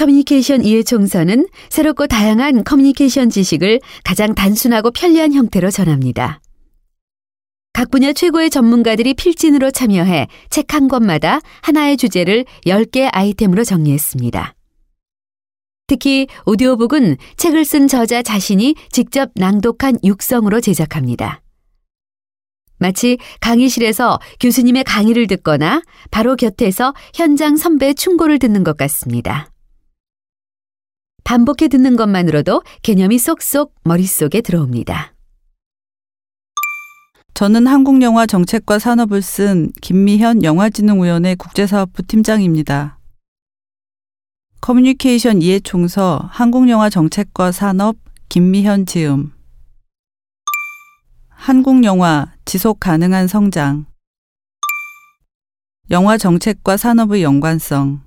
커뮤니케이션 이해총서는 새롭고 다양한 커뮤니케이션 지식을 가장 단순하고 편리한 형태로 전합니다. 각 분야 최고의 전문가들이 필진으로 참여해 책 한 권마다 하나의 주제를 10개 아이템으로 정리했습니다. 특히 오디오북은 책을 쓴 저자 자신이 직접 낭독한 육성으로 제작합니다. 마치 강의실에서 교수님의 강의를 듣거나 바로 곁에서 현장 선배의 충고를 듣는 것 같습니다. 반복해 듣는 것만으로도 개념이 쏙쏙 머릿속에 들어옵니다. 저는 한국영화정책과 산업을 쓴 김미현 영화진흥위원회 국제사업부 팀장입니다. 커뮤니케이션 이해총서 한국영화정책과 산업 김미현 지음 한국영화 지속가능한 성장 영화정책과 산업의 연관성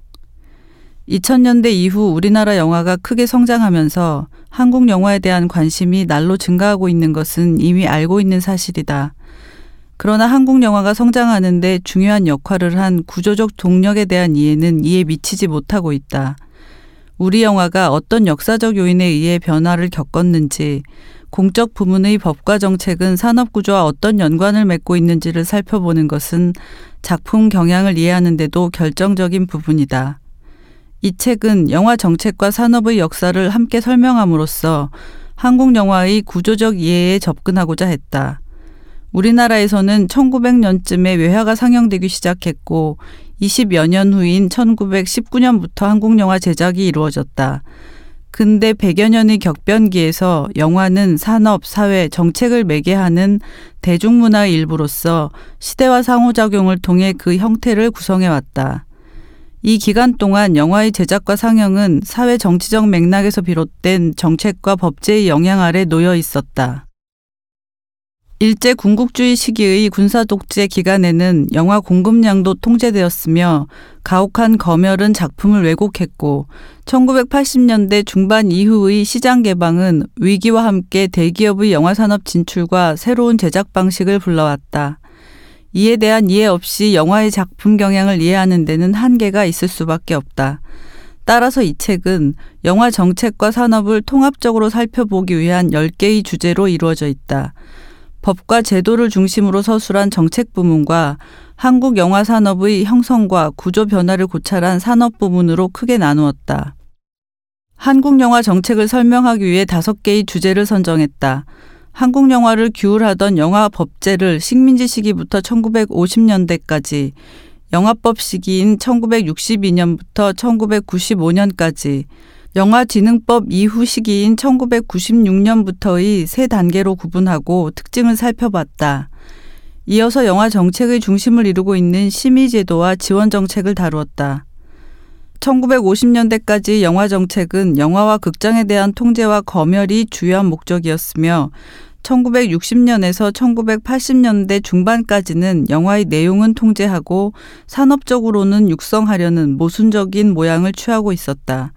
2000년대 이후 우리나라 영화가 크게 성장하면서 한국 영화에 대한 관심이 날로 증가하고 있는 것은 이미 알고 있는 사실이다. 그러나 한국 영화가 성장하는 데 중요한 역할을 한 구조적 동력에 대한 이해는 이에 미치지 못하고 있다. 우리 영화가 어떤 역사적 요인에 의해 변화를 겪었는지, 공적 부문의 법과 정책은 산업 구조와 어떤 연관을 맺고 있는지를 살펴보는 것은 작품 경향을 이해하는 데도 결정적인 부분이다. 이 책은 영화 정책과 산업의 역사를 함께 설명함으로써 한국 영화의 구조적 이해에 접근하고자 했다. 우리나라에서는 1900년쯤에 외화가 상영되기 시작했고 20여 년 후인 1919년부터 한국 영화 제작이 이루어졌다. 근대 100여 년의 격변기에서 영화는 산업, 사회, 정책을 매개하는 대중문화의 일부로서 시대와 상호작용을 통해 그 형태를 구성해왔다. 이 기간 동안 영화의 제작과 상영은 사회 정치적 맥락에서 비롯된 정책과 법제의 영향 아래 놓여 있었다. 일제 군국주의 시기의 군사 독재 기간에는 영화 공급량도 통제되었으며 가혹한 검열은 작품을 왜곡했고 1980년대 중반 이후의 시장 개방은 위기와 함께 대기업의 영화 산업 진출과 새로운 제작 방식을 불러왔다. 이에 대한 이해 없이 영화의 작품 경향을 이해하는 데는 한계가 있을 수밖에 없다. 따라서 이 책은 영화 정책과 산업을 통합적으로 살펴보기 위한 10개의 주제로 이루어져 있다. 법과 제도를 중심으로 서술한 정책 부문과 한국 영화 산업의 형성과 구조 변화를 고찰한 산업 부문으로 크게 나누었다. 한국 영화 정책을 설명하기 위해 5개의 주제를 선정했다. 한국 영화를 규율하던 영화 법제를 식민지 시기부터 1950년대까지, 영화법 시기인 1962년부터 1995년까지, 영화진흥법 이후 시기인 1996년부터의 세 단계로 구분하고 특징을 살펴봤다. 이어서 영화 정책의 중심을 이루고 있는 심의제도와 지원정책을 다루었다. 1950년대까지 영화 정책은 영화와 극장에 대한 통제와 검열이 주요한 목적이었으며 1960년에서 1980년대 중반까지는 영화의 내용은 통제하고 산업적으로는 육성하려는 모순적인 모양을 취하고 있었다.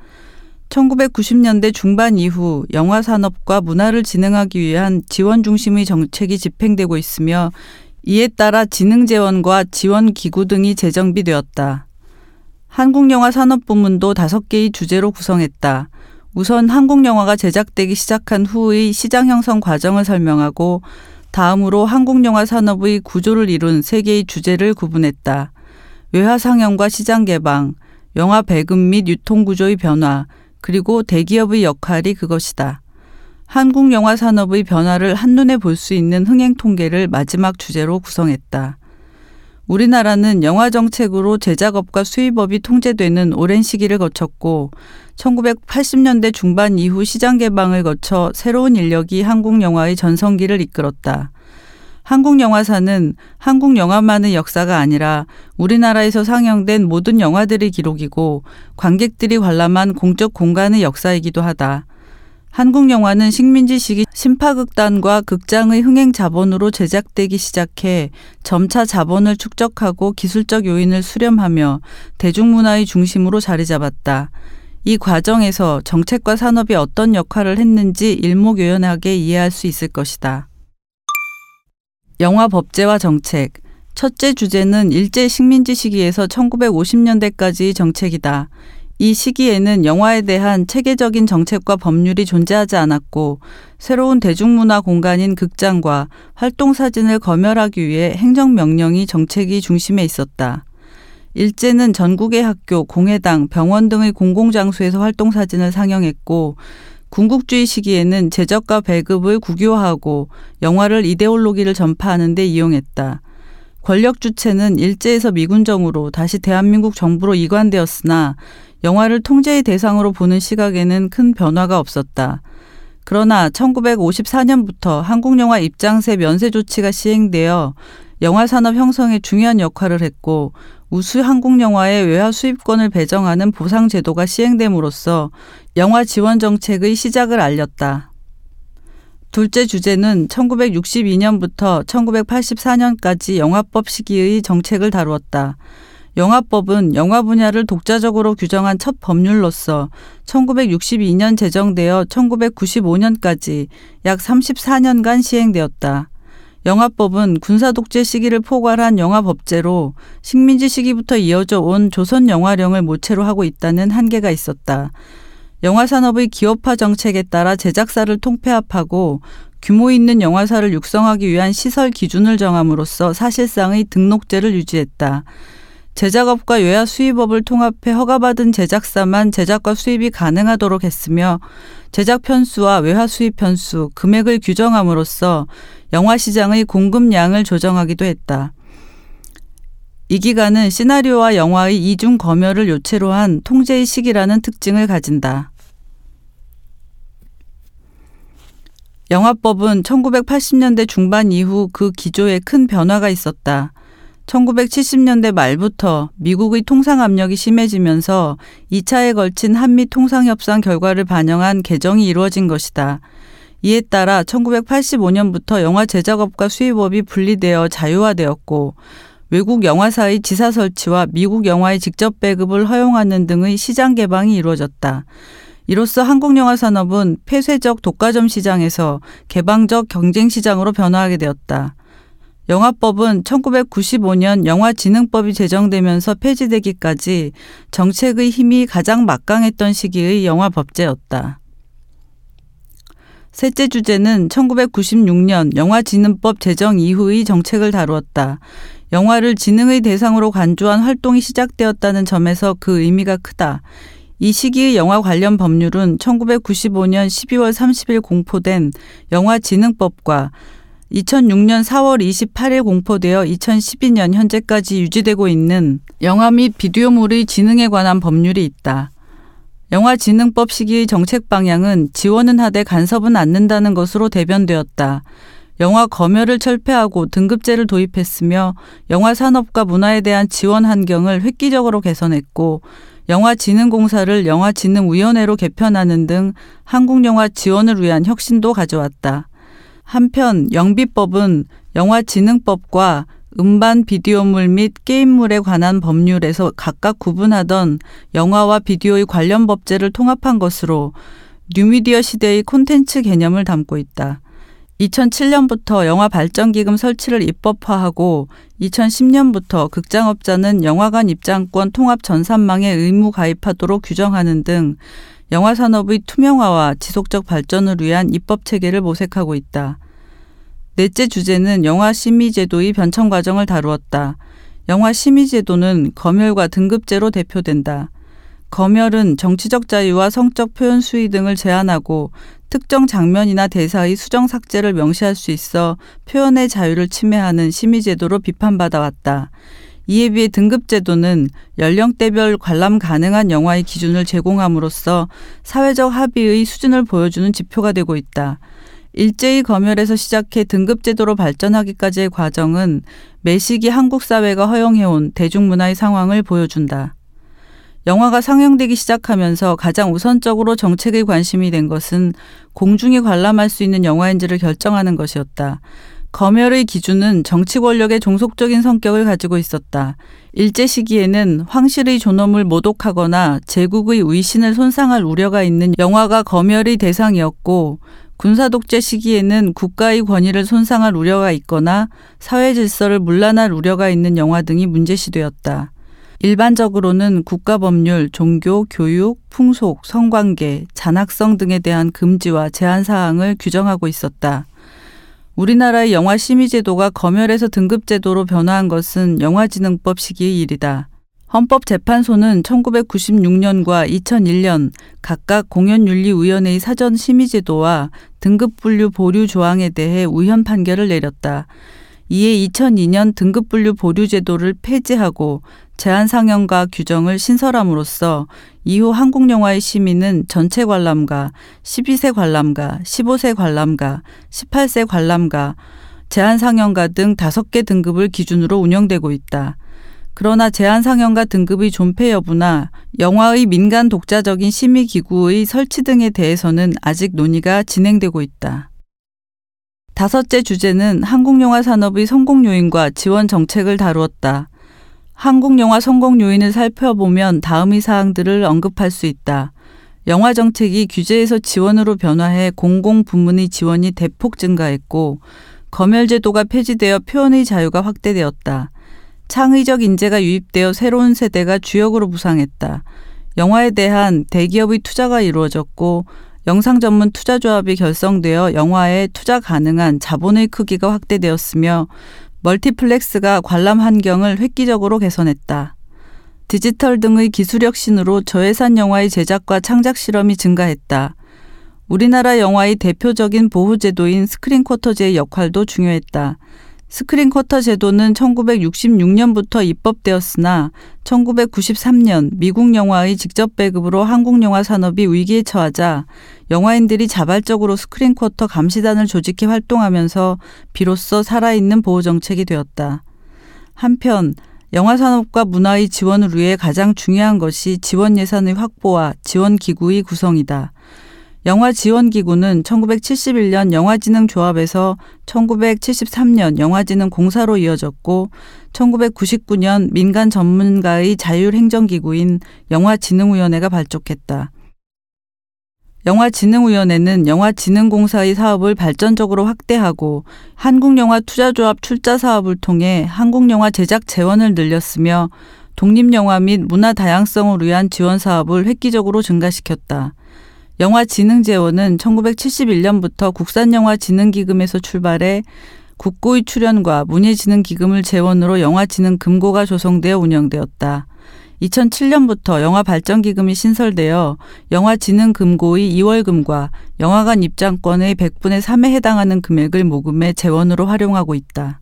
1990년대 중반 이후 영화 산업과 문화를 진흥하기 위한 지원 중심의 정책이 집행되고 있으며 이에 따라 진흥재원과 지원기구 등이 재정비되었다. 한국영화산업부문도 5개의 주제로 구성했다. 우선 한국영화가 제작되기 시작한 후의 시장 형성 과정을 설명하고 다음으로 한국영화 산업의 구조를 이룬 3개의 주제를 구분했다. 외화 상영과 시장 개방, 영화 배급 및 유통 구조의 변화, 그리고 대기업의 역할이 그것이다. 한국 영화 산업의 변화를 한눈에 볼 수 있는 흥행 통계를 마지막 주제로 구성했다. 우리나라는 영화 정책으로 제작업과 수입업이 통제되는 오랜 시기를 거쳤고 1980년대 중반 이후 시장 개방을 거쳐 새로운 인력이 한국 영화의 전성기를 이끌었다. 한국 영화사는 한국 영화만의 역사가 아니라 우리나라에서 상영된 모든 영화들의 기록이고 관객들이 관람한 공적 공간의 역사이기도 하다. 한국 영화는 식민지 시기 신파극단과 극장의 흥행 자본으로 제작되기 시작해 점차 자본을 축적하고 기술적 요인을 수렴하며 대중문화의 중심으로 자리 잡았다. 이 과정에서 정책과 산업이 어떤 역할을 했는지 일목요연하게 이해할 수 있을 것이다. 영화 법제와 정책. 첫째 주제는 일제 식민지 시기에서 1950년대까지의 정책이다. 이 시기에는 영화에 대한 체계적인 정책과 법률이 존재하지 않았고 새로운 대중문화 공간인 극장과 활동사진을 검열하기 위해 행정명령이 정책이 중심에 있었다. 일제는 전국의 학교, 공회당, 병원 등의 공공장소에서 활동사진을 상영했고 군국주의 시기에는 제적과 배급을 국유화하고 영화를 이데올로기를 전파하는 데 이용했다. 권력 주체는 일제에서 미군정으로 다시 대한민국 정부로 이관되었으나 영화를 통제의 대상으로 보는 시각에는 큰 변화가 없었다. 그러나 1954년부터 한국영화 입장세 면세 조치가 시행되어 영화산업 형성에 중요한 역할을 했고 우수 한국영화의 외화 수입권을 배정하는 보상제도가 시행됨으로써 영화 지원 정책의 시작을 알렸다. 둘째 주제는 1962년부터 1984년까지 영화법 시기의 정책을 다루었다. 영화법은 영화 분야를 독자적으로 규정한 첫 법률로서 1962년 제정되어 1995년까지 약 34년간 시행되었다. 영화법은 군사독재 시기를 포괄한 영화법제로 식민지 시기부터 이어져 온 조선 영화령을 모체로 하고 있다는 한계가 있었다. 영화산업의 기업화 정책에 따라 제작사를 통폐합하고 규모 있는 영화사를 육성하기 위한 시설 기준을 정함으로써 사실상의 등록제를 유지했다. 제작업과 외화 수입업을 통합해 허가받은 제작사만 제작과 수입이 가능하도록 했으며 제작 편수와 외화 수입 편수, 금액을 규정함으로써 영화 시장의 공급량을 조정하기도 했다. 이 기간은 시나리오와 영화의 이중 검열을 요체로 한 통제의 시기라는 특징을 가진다. 영화법은 1980년대 중반 이후 그 기조에 큰 변화가 있었다. 1970년대 말부터 미국의 통상 압력이 심해지면서 2차에 걸친 한미 통상협상 결과를 반영한 개정이 이루어진 것이다. 이에 따라 1985년부터 영화 제작업과 수입업이 분리되어 자유화되었고 외국 영화사의 지사 설치와 미국 영화의 직접 배급을 허용하는 등의 시장 개방이 이루어졌다. 이로써 한국 영화 산업은 폐쇄적 독과점 시장에서 개방적 경쟁 시장으로 변화하게 되었다. 영화법은 1995년 영화진흥법이 제정되면서 폐지되기까지 정책의 힘이 가장 막강했던 시기의 영화법제였다. 셋째 주제는 1996년 영화진흥법 제정 이후의 정책을 다루었다. 영화를 진흥의 대상으로 간주한 활동이 시작되었다는 점에서 그 의미가 크다. 이 시기의 영화 관련 법률은 1995년 12월 30일 공포된 영화진흥법과 2006년 4월 28일 공포되어 2012년 현재까지 유지되고 있는 영화 및 비디오물의 진흥에 관한 법률이 있다. 영화진흥법 시기의 정책 방향은 지원은 하되 간섭은 않는다는 것으로 대변되었다. 영화 검열을 철폐하고 등급제를 도입했으며 영화 산업과 문화에 대한 지원 환경을 획기적으로 개선했고 영화진흥공사를 영화진흥위원회로 개편하는 등 한국영화 지원을 위한 혁신도 가져왔다. 한편 영비법은 영화진흥법과 음반 비디오물 및 게임물에 관한 법률에서 각각 구분하던 영화와 비디오의 관련 법제를 통합한 것으로 뉴미디어 시대의 콘텐츠 개념을 담고 있다. 2007년부터 영화발전기금 설치를 입법화하고 2010년부터 극장업자는 영화관 입장권 통합 전산망에 의무 가입하도록 규정하는 등 영화산업의 투명화와 지속적 발전을 위한 입법체계를 모색하고 있다. 넷째 주제는 영화심의제도의 변천 과정을 다루었다. 영화심의제도는 검열과 등급제로 대표된다. 검열은 정치적 자유와 성적 표현 수위 등을 제한하고 특정 장면이나 대사의 수정 삭제를 명시할 수 있어 표현의 자유를 침해하는 심의제도로 비판받아 왔다. 이에 비해 등급제도는 연령대별 관람 가능한 영화의 기준을 제공함으로써 사회적 합의의 수준을 보여주는 지표가 되고 있다. 일제의 검열에서 시작해 등급제도로 발전하기까지의 과정은 매 시기 한국 사회가 허용해온 대중문화의 상황을 보여준다. 영화가 상영되기 시작하면서 가장 우선적으로 정책의 관심이 된 것은 공중이 관람할 수 있는 영화인지를 결정하는 것이었다. 검열의 기준은 정치 권력의 종속적인 성격을 가지고 있었다. 일제 시기에는 황실의 존엄을 모독하거나 제국의 위신을 손상할 우려가 있는 영화가 검열의 대상이었고 군사독재 시기에는 국가의 권위를 손상할 우려가 있거나 사회 질서를 문란할 우려가 있는 영화 등이 문제시되었다. 일반적으로는 국가법률, 종교, 교육, 풍속, 성관계, 잔학성 등에 대한 금지와 제한 사항을 규정하고 있었다. 우리나라의 영화 심의제도가 검열에서 등급제도로 변화한 것은 영화진흥법 시기의 일이다. 헌법재판소는 1996년과 2001년 각각 공연윤리위원회의 사전 심의제도와 등급분류 보류 조항에 대해 우현 판결을 내렸다. 이에 2002년 등급분류 보류 제도를 폐지하고 제한 상영과 규정을 신설함으로써 이후 한국 영화의 심의는 전체 관람가, 12세 관람가, 15세 관람가, 18세 관람가, 제한 상영가 등 5개 등급을 기준으로 운영되고 있다. 그러나 제한 상영가 등급의 존폐 여부나 영화의 민간 독자적인 심의기구의 설치 등에 대해서는 아직 논의가 진행되고 있다. 5째 주제는 한국영화 산업의 성공 요인과 지원 정책을 다루었다. 한국영화 성공 요인을 살펴보면 다음의 사항들을 언급할 수 있다. 영화 정책이 규제에서 지원으로 변화해 공공부문의 지원이 대폭 증가했고 검열제도가 폐지되어 표현의 자유가 확대되었다. 창의적 인재가 유입되어 새로운 세대가 주역으로 부상했다. 영화에 대한 대기업의 투자가 이루어졌고 영상 전문 투자조합이 결성되어 영화에 투자 가능한 자본의 크기가 확대되었으며 멀티플렉스가 관람 환경을 획기적으로 개선했다. 디지털 등의 기술 혁신으로 저예산 영화의 제작과 창작 실험이 증가했다. 우리나라 영화의 대표적인 보호제도인 스크린쿼터제의 역할도 중요했다. 스크린쿼터 제도는 1966년부터 입법되었으나 1993년 미국 영화의 직접 배급으로 한국 영화 산업이 위기에 처하자 영화인들이 자발적으로 스크린쿼터 감시단을 조직해 활동하면서 비로소 살아있는 보호정책이 되었다. 한편 영화 산업과 문화의 지원을 위해 가장 중요한 것이 지원 예산의 확보와 지원기구의 구성이다. 영화지원기구는 1971년 영화진흥조합에서 1973년 영화진흥공사로 이어졌고 1999년 민간 전문가의 자율행정기구인 영화진흥위원회가 발족했다. 영화진흥위원회는 영화진흥공사의 사업을 발전적으로 확대하고 한국영화투자조합 출자 사업을 통해 한국영화 제작 재원을 늘렸으며 독립영화 및 문화 다양성을 위한 지원 사업을 획기적으로 증가시켰다. 영화진흥재원은 1971년부터 국산영화진흥기금에서 출발해 국고의 출연과 문예진흥기금을 재원으로 영화진흥금고가 조성되어 운영되었다. 2007년부터 영화발전기금이 신설되어 영화진흥금고의 2월금과 영화관 입장권의 100분의 3에 해당하는 금액을 모금해 재원으로 활용하고 있다.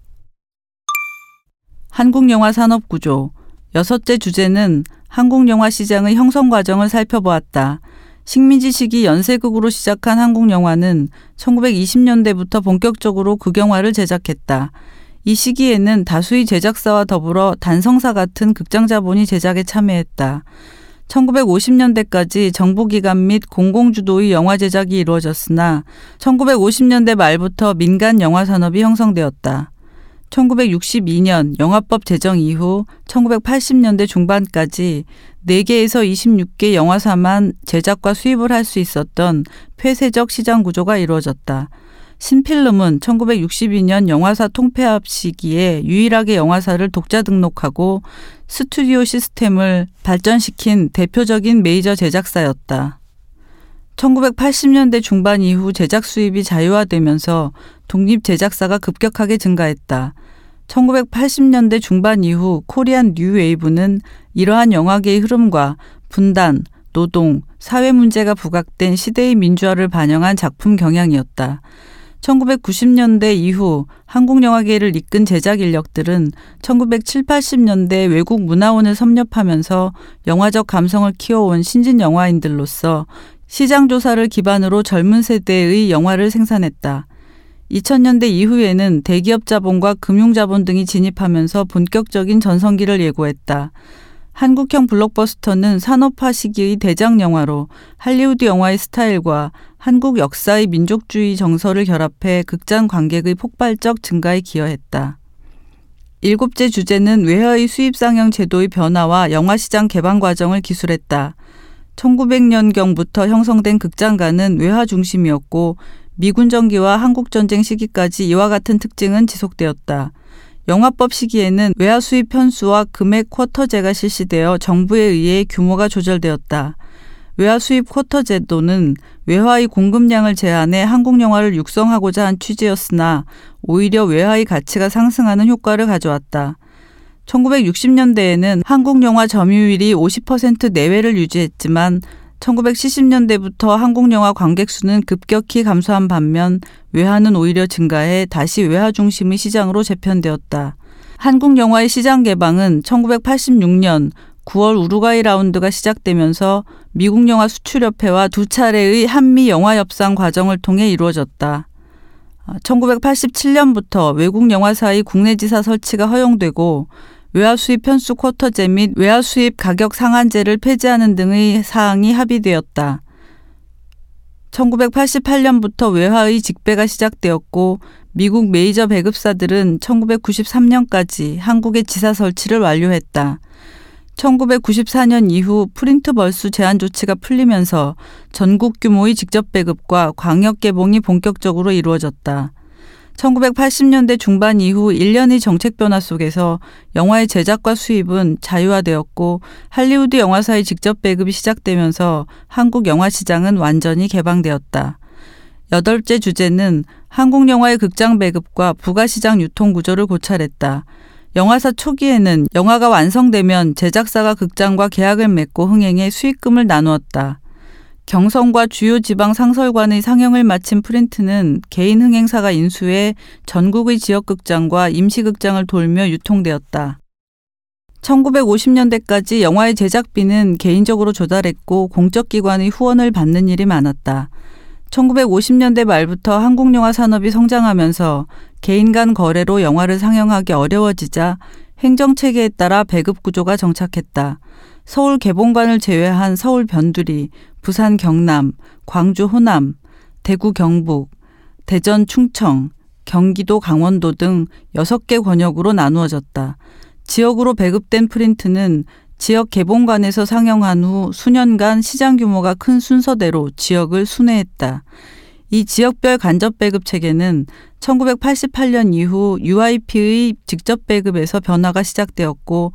한국영화 산업구조 6째 주제는 한국영화 시장의 형성 과정을 살펴보았다. 식민지 시기 연쇄극으로 시작한 한국 영화는 1920년대부터 본격적으로 극영화를 제작했다. 이 시기에는 다수의 제작사와 더불어 단성사 같은 극장 자본이 제작에 참여했다. 1950년대까지 정부기관 및 공공주도의 영화 제작이 이루어졌으나 1950년대 말부터 민간 영화 산업이 형성되었다. 1962년 영화법 제정 이후 1980년대 중반까지 4개에서 26개 영화사만 제작과 수입을 할 수 있었던 폐쇄적 시장 구조가 이루어졌다. 신필름은 1962년 영화사 통폐합 시기에 유일하게 영화사를 독자 등록하고 스튜디오 시스템을 발전시킨 대표적인 메이저 제작사였다. 1980년대 중반 이후 제작 수입이 자유화되면서 독립 제작사가 급격하게 증가했다. 1980년대 중반 이후 코리안 뉴웨이브는 이러한 영화계의 흐름과 분단, 노동, 사회 문제가 부각된 시대의 민주화를 반영한 작품 경향이었다. 1990년대 이후 한국 영화계를 이끈 제작 인력들은 1970, 80년대 외국 문화원을 섭렵하면서 영화적 감성을 키워온 신진 영화인들로서 시장 조사를 기반으로 젊은 세대의 영화를 생산했다. 2000년대 이후에는 대기업 자본과 금융 자본 등이 진입하면서 본격적인 전성기를 예고했다. 한국형 블록버스터는 산업화 시기의 대장 영화로 할리우드 영화의 스타일과 한국 역사의 민족주의 정서를 결합해 극장 관객의 폭발적 증가에 기여했다. 7째 주제는 외화의 수입 상영 제도의 변화와 영화시장 개방 과정을 기술했다. 1900년경부터 형성된 극장가는 외화 중심이었고 미군 정기와 한국전쟁 시기까지 이와 같은 특징은 지속되었다. 영화법 시기에는 외화 수입 편수와 금액 쿼터제가 실시되어 정부에 의해 규모가 조절되었다. 외화 수입 쿼터 제도는 외화의 공급량을 제한해 한국 영화를 육성하고자 한 취지였으나 오히려 외화의 가치가 상승하는 효과를 가져왔다. 1960년대에는 한국 영화 점유율이 50% 내외를 유지했지만 1970년대부터 한국 영화 관객 수는 급격히 감소한 반면 외화는 오히려 증가해 다시 외화 중심의 시장으로 재편되었다. 한국 영화의 시장 개방은 1986년 9월 우루과이 라운드가 시작되면서 미국 영화 수출협회와 두 차례의 한미 영화 협상 과정을 통해 이루어졌다. 1987년부터 외국 영화사의 국내 지사 설치가 허용되고 외화 수입 편수 쿼터제 및 외화 수입 가격 상한제를 폐지하는 등의 사항이 합의되었다. 1988년부터 외화의 직배가 시작되었고 미국 메이저 배급사들은 1993년까지 한국의 지사 설치를 완료했다. 1994년 이후 프린트 벌수 제한 조치가 풀리면서 전국 규모의 직접 배급과 광역 개봉이 본격적으로 이루어졌다. 1980년대 중반 이후 1년의 정책 변화 속에서 영화의 제작과 수입은 자유화되었고 할리우드 영화사의 직접 배급이 시작되면서 한국 영화 시장은 완전히 개방되었다. 여덟째 주제는 한국 영화의 극장 배급과 부가시장 유통 구조를 고찰했다. 영화사 초기에는 영화가 완성되면 제작사가 극장과 계약을 맺고 흥행해 수익금을 나누었다. 경성과 주요 지방 상설관의 상영을 마친 프린트는 개인 흥행사가 인수해 전국의 지역극장과 임시극장을 돌며 유통되었다. 1950년대까지 영화의 제작비는 개인적으로 조달했고 공적기관의 후원을 받는 일이 많았다. 1950년대 말부터 한국 영화 산업이 성장하면서 개인 간 거래로 영화를 상영하기 어려워지자 행정체계에 따라 배급 구조가 정착했다. 서울 개봉관을 제외한 서울 변두리, 부산 경남, 광주 호남, 대구 경북, 대전 충청, 경기도 강원도 등 6개 권역으로 나누어졌다. 지역으로 배급된 프린트는 지역 개봉관에서 상영한 후 수년간 시장 규모가 큰 순서대로 지역을 순회했다. 이 지역별 간접 배급 체계는 1988년 이후 UIP의 직접 배급에서 변화가 시작되었고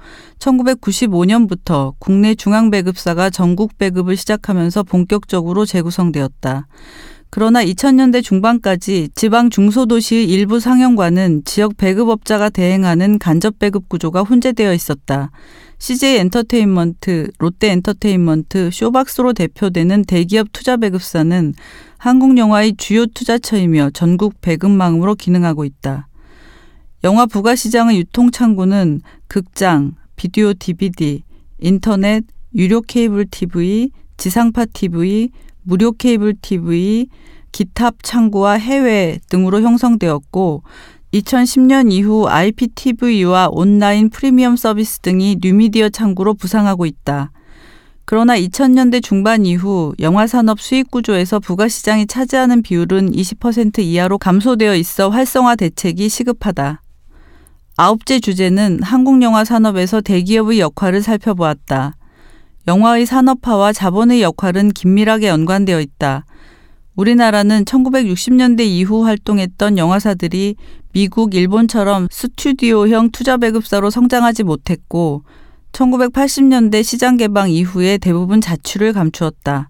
1995년부터 국내 중앙 배급사가 전국 배급을 시작하면서 본격적으로 재구성되었다. 그러나 2000년대 중반까지 지방 중소도시의 일부 상영관은 지역 배급업자가 대행하는 간접 배급 구조가 혼재되어 있었다. CJ 엔터테인먼트, 롯데 엔터테인먼트, 쇼박스로 대표되는 대기업 투자 배급사는 한국 영화의 주요 투자처이며 전국 배급망으로 기능하고 있다. 영화 부가시장의 유통창구는 극장, 비디오 DVD, 인터넷, 유료 케이블 TV, 지상파 TV, 무료 케이블 TV, 기타 창구와 해외 등으로 형성되었고 2010년 이후 IPTV와 온라인 프리미엄 서비스 등이 뉴미디어 창구로 부상하고 있다. 그러나 2000년대 중반 이후 영화산업 수익 구조에서 부가시장이 차지하는 비율은 20% 이하로 감소되어 있어 활성화 대책이 시급하다. 9째 주제는 한국 영화 산업에서 대기업의 역할을 살펴보았다. 영화의 산업화와 자본의 역할은 긴밀하게 연관되어 있다. 우리나라는 1960년대 이후 활동했던 영화사들이 미국, 일본처럼 스튜디오형 투자 배급사로 성장하지 못했고 1980년대 시장 개방 이후에 대부분 자취를 감추었다.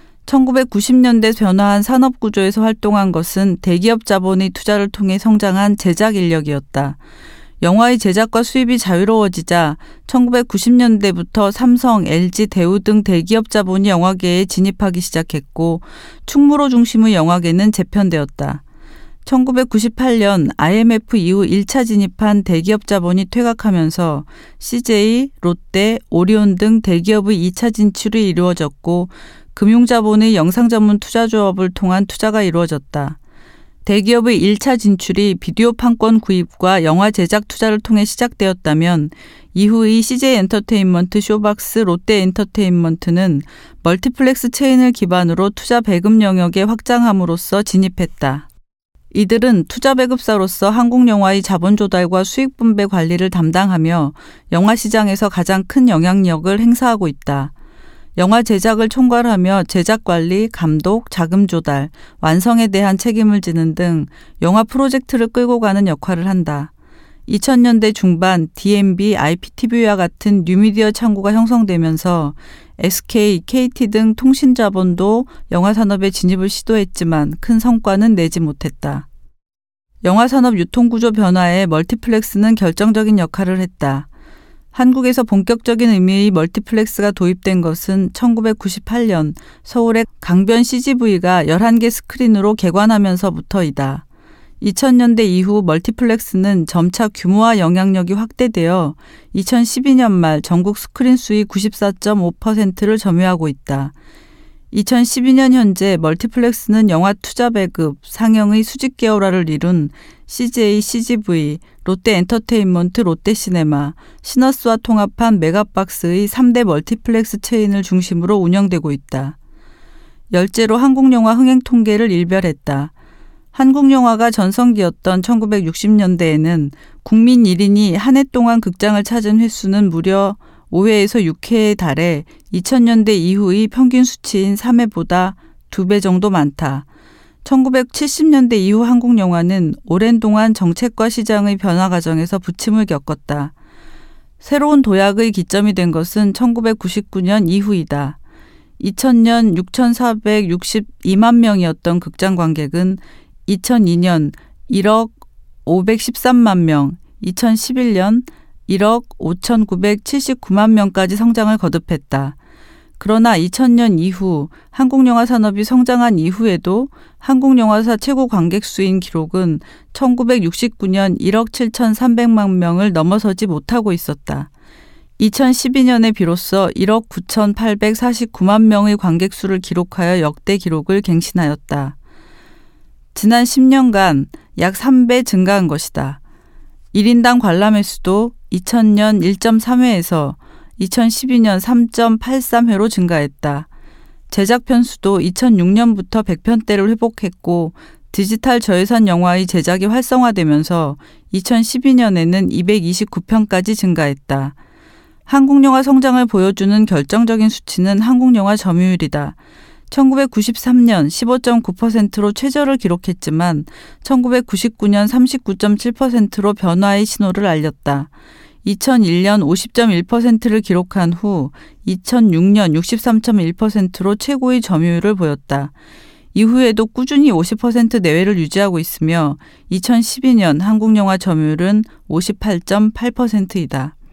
1990년대 변화한 산업 구조에서 활동한 것은 대기업 자본의 투자를 통해 성장한 제작 인력이었다. 영화의 제작과 수입이 자유로워지자 1990년대부터 삼성, LG, 대우 등 대기업 자본이 영화계에 진입하기 시작했고 충무로 중심의 영화계는 재편되었다. 1998년 IMF 이후 1차 진입한 대기업 자본이 퇴각하면서 CJ, 롯데, 오리온 등 대기업의 2차 진출이 이루어졌고 금융자본의 영상전문 투자조합을 통한 투자가 이루어졌다. 대기업의 1차 진출이 비디오 판권 구입과 영화 제작 투자를 통해 시작되었다면 이후의 CJ 엔터테인먼트, 쇼박스, 롯데 엔터테인먼트는 멀티플렉스 체인을 기반으로 투자 배급 영역에 확장함으로써 진입했다. 이들은 투자 배급사로서 한국 영화의 자본 조달과 수익 분배 관리를 담당하며 영화 시장에서 가장 큰 영향력을 행사하고 있다. 영화 제작을 총괄하며 제작 관리, 감독, 자금 조달, 완성에 대한 책임을 지는 등 영화 프로젝트를 끌고 가는 역할을 한다. 2000년대 중반 DMB, IPTV와 같은 뉴미디어 창구가 형성되면서 SK, KT 등 통신자본도 영화산업에 진입을 시도했지만 큰 성과는 내지 못했다. 영화산업 유통구조 변화에 멀티플렉스는 결정적인 역할을 했다. 한국에서 본격적인 의미의 멀티플렉스가 도입된 것은 1998년 서울의 강변 CGV가 11개 스크린으로 개관하면서부터이다. 2000년대 이후 멀티플렉스는 점차 규모와 영향력이 확대되어 2012년 말 전국 스크린 수의 94.5%를 점유하고 있다. 2012년 현재 멀티플렉스는 영화 투자 배급, 상영의 수직 계열화를 이룬 CJ, CGV, 롯데엔터테인먼트, 롯데시네마, 시너스와 통합한 메가박스의 3대 멀티플렉스 체인을 중심으로 운영되고 있다. 열째로 한국영화 흥행 통계를 일별했다. 한국영화가 전성기였던 1960년대에는 국민 1인이 한 해 동안 극장을 찾은 횟수는 무려 5회에서 6회에 달해 2000년대 이후의 평균 수치인 3회보다 2배 정도 많다. 1970년대 이후 한국 영화는 오랜 동안 정책과 시장의 변화 과정에서 부침을 겪었다. 새로운 도약의 기점이 된 것은 1999년 이후이다. 2000년 6,462만 명이었던 극장 관객은 2002년 1억 513만 명, 2011년 1억 5,979만 명까지 성장을 거듭했다. 그러나 2000년 이후 한국 영화 산업이 성장한 이후에도 한국 영화사 최고 관객 수인 기록은 1969년 1억 7,300만 명을 넘어서지 못하고 있었다. 2012년에 비로소 1억 9,849만 명의 관객 수를 기록하여 역대 기록을 갱신하였다. 지난 10년간 약 3배 증가한 것이다. 1인당 관람 횟수도 2000년 1.3회에서 2012년 3.83회로 증가했다. 제작 편수도 2006년부터 100편대를 회복했고 디지털 저예산 영화의 제작이 활성화되면서 2012년에는 229편까지 증가했다. 한국 영화 성장을 보여주는 결정적인 수치는 한국 영화 점유율이다. 1993년 15.9%로 최저를 기록했지만 1999년 39.7%로 변화의 신호를 알렸다. 2001년 50.1%를 기록한 후 2006년 63.1%로 최고의 점유율을 보였다. 이후에도 꾸준히 50% 내외를 유지하고 있으며 2012년 한국 영화 점유율은 58.8%이다.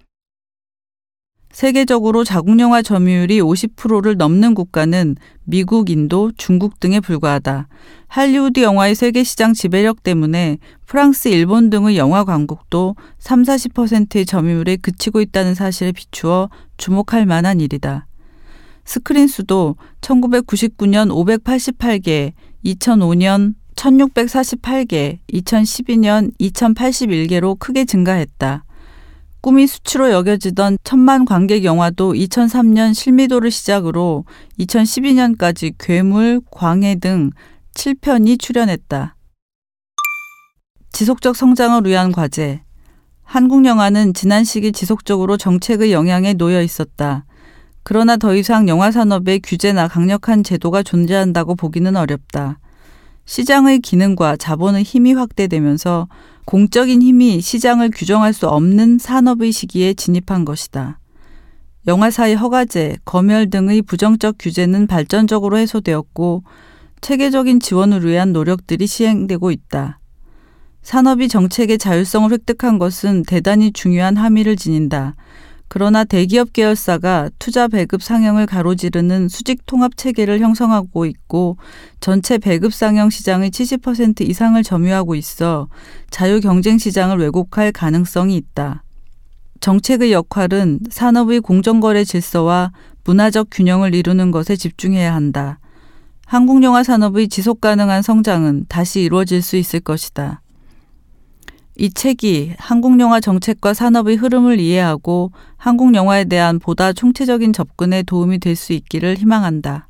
세계적으로 자국영화 점유율이 50%를 넘는 국가는 미국, 인도, 중국 등에 불과하다. 할리우드 영화의 세계시장 지배력 때문에 프랑스, 일본 등의 영화 강국도 30-40%의 점유율에 그치고 있다는 사실에 비추어 주목할 만한 일이다. 스크린 수도 1999년 588개, 2005년 1648개, 2012년 2081개로 크게 증가했다. 꿈이 수치로 여겨지던 1000만 관객 영화도 2003년 실미도를 시작으로 2012년까지 괴물, 광해 등 7편이 출연했다. 지속적 성장을 위한 과제. 한국 영화는 지난 시기 지속적으로 정책의 영향에 놓여 있었다. 그러나 더 이상 영화 산업에 규제나 강력한 제도가 존재한다고 보기는 어렵다. 시장의 기능과 자본의 힘이 확대되면서 공적인 힘이 시장을 규정할 수 없는 산업의 시기에 진입한 것이다. 영화사의 허가제, 검열 등의 부정적 규제는 발전적으로 해소되었고 체계적인 지원을 위한 노력들이 시행되고 있다. 산업이 정책의 자율성을 획득한 것은 대단히 중요한 함의를 지닌다. 그러나 대기업 계열사가 투자 배급 상영을 가로지르는 수직 통합 체계를 형성하고 있고 전체 배급 상영 시장의 70% 이상을 점유하고 있어 자유 경쟁 시장을 왜곡할 가능성이 있다. 정책의 역할은 산업의 공정거래 질서와 문화적 균형을 이루는 것에 집중해야 한다. 한국 영화 산업의 지속 가능한 성장은 다시 이루어질 수 있을 것이다. 이 책이 한국 영화 정책과 산업의 흐름을 이해하고 한국 영화에 대한 보다 총체적인 접근에 도움이 될 수 있기를 희망한다.